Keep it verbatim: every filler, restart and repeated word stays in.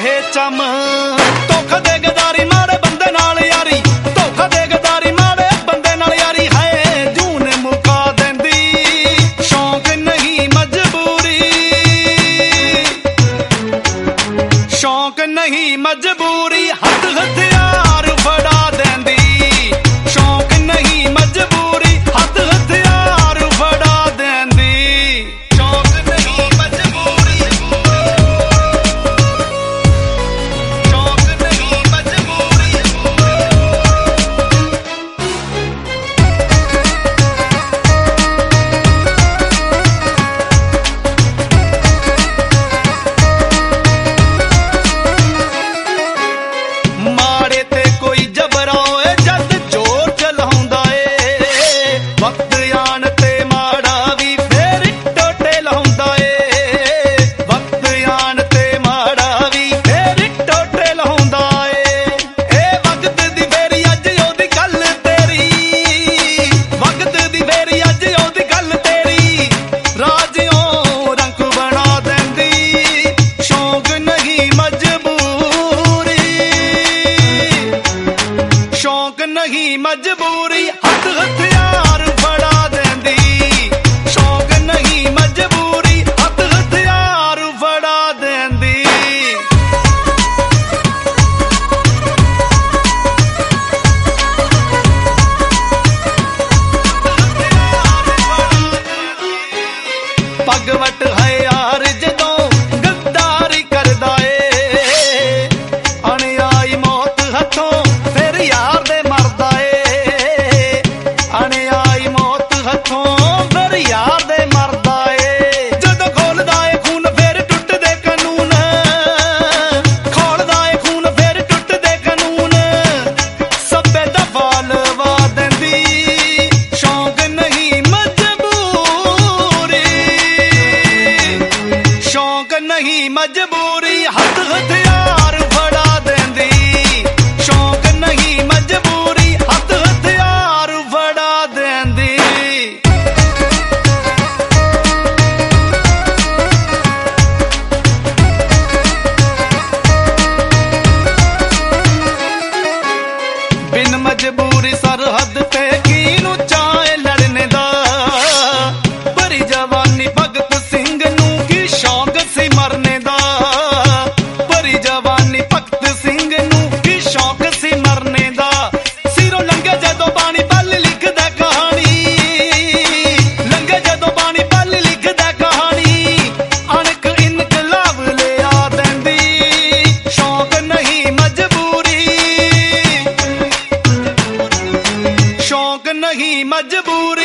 ਇਹ ਚਮ ਧੋਖਾ ਦੇ ਗਦਾਰੀ ਮਾੜੇ ਬੰਦੇ ਨਾਲ ਯਾਰੀ ਧੋਖਾ ਦੇ ਗਦਾਰੀ ਮਾੜੇ ਬੰਦੇ ਨਾਲ ਯਾਰੀ ਹੈ ਜੂਨ ਮੁਕਾ ਦਿੰਦੀ ਸ਼ੌਂਕ ਨਹੀਂ ਮਜਬੂਰੀ ਸ਼ੌਂਕ ਨਹੀਂ ਮਜਬੂਰੀ ਹੱਥ ਹਥਿਆਰ ਫੜਾ ਦਿੰਦੀ ਸ਼ੌਂਕ ਨਹੀਂ ਮਜਬੂਰੀ ਹੱਥ ਹਥਿਆਰ ਫੜਾ ਦਿੰਦੀ ਸ਼ੌਂਕ ਨਹੀਂ ਮਜਬੂਰੀ ਸ਼ੌਂਕ ਨਹੀਂ ਮਜਬੂਰੀ ਮਾੜੇ ਤੇ ਕੋਈ ਜਬਰਾਏ ਜਦ ਜੋਰ ਚਲਾਉਂਦਾ ਏ ਵਕਤ ਆਣ ਤੇ ਮਾੜਾ ਵੀ ਫੇਰ ਟੋਟੇ ਲਾਉਂਦਾ ਏ ਵਕਤ ਆਣ ਤੇ ਮਾੜਾ ਵੀ ਫੇਰ ਟੋਟੇ ਲਾਉਂਦਾ ਏ ਇਹ ਵਕਤ ਦੀ ਫੇਰੀ ਅੱਜ ਉਹਦੀ ਗੱਲ ਤੇਰੀ ਵਕਤ ਦੀ ਫੇਰੀ ਅੱਜ ਉਹਦੀ ਗੱਲ ਤੇਰੀ ਰਾਜਿਓ ਰੰਗ ਬਣਾ ਦਿੰਦੀ ਸ਼ੌਂਕ ਨਹੀਂ ਮਜਬੂਰੀ ਸ਼ੌਂਕ ਨਹੀਂ ਮਜਬੂਰੀ ਹੱਥ ਹਥਿਆਰ ਫੜਾ ਦਿੰਦੀ ਸ਼ੌਂਕ ਨਹੀਂ ਮਜਬੂਰੀ ਹੱਥ ਹਥਿਆਰ ਫੜਾ ਦਿੰਦੀ ਭਗਵਤ ਹੈ ਯਾਰ ਜਦੋਂ ਗੱਦਾਰੀ ਕਰਦਾ ਏ ਅਣਆਈ ਮੌਤ ਹੱਥੋਂ ਫਿਰ ਯਾਰ ਦੇ ਮਰਦਾ ਏ ਅਣਆਈ ਮੌਤ ਹੱਥੋਂ ਫਿਰ ਯਾਰ ਦੇ ਮਰਦਾ ਏ ਜਦੋਂ ਖੋਲਦਾ ਏ ਖੂਨ ਫਿਰ ਟੁੱਟਦੇ ਕਾਨੂੰਨ ਖੋਲਦਾ ਏ ਖੂਨ ਫਿਰ ਟੁੱਟਦੇ ਕਾਨੂੰਨ ਸਭੇ ਦਾ ਫਲ ਵਾ ਦਿੰਦੀ ਸ਼ੌਂਕ ਨਹੀਂ ਮਜਬੂਰੀ ਸ਼ੌਂਕ ਨਹੀਂ ਮਜਬੂਰੀ ਹੱਥ ਹਥਿਆਰ ਫੜਾ ਦਿੰਦੀ ਸ਼ੌਂਕ ਨਹੀਂ ਮਜਬੂਰੀ ਹੱਥ ਹਥਿਆਰ ਫੜਾ ਦਿੰਦੀ ਬਿਨ ਮਜਬੂਰੀ ਸਰਹੱਦ ਤੇ ਕਿਹਨੂੰ ਚਾਹੇ ਲੜਨੇ ਦਾ ਭਰੀ ਜਵਾਨੀ ਭਗਤ ਸਿੰਘ ਨੂੰ ਕੀ ਸ਼ੌਂਕ ਸੀ ਮਰਨੇ ਦਾ ਭਰੀ ਜਵਾਨੀ ਭਗਤ ਸਿੰਘ ਨੂੰ ਕੀ ਸ਼ੌਂਕ ਸੀ ਮਰਨੇ ਦਾ ਸਿਰੋਂ ਲੰਘੇ ਜਦੋਂ ਬਾਣੀ ਪੱਲ ਲਿਖਦਾ ਕਹਾਣੀ ਲੰਘੇ ਜਦੋਂ ਬਾਣੀ ਪੱਲ ਲਿਖਦਾ ਕਹਾਣੀ ਅਣਖ ਇਨਕਲਾਬ ਲਿਆ ਦਿੰਦੀ ਸ਼ੌਂਕ ਨਹੀਂ ਮਜਬੂਰੀ ਸ਼ੌਂਕ ਨਹੀਂ ਮਜਬੂਰੀ